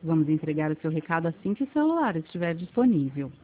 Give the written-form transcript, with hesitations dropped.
Vamos entregar o seu recado assim que o celular estiver disponível.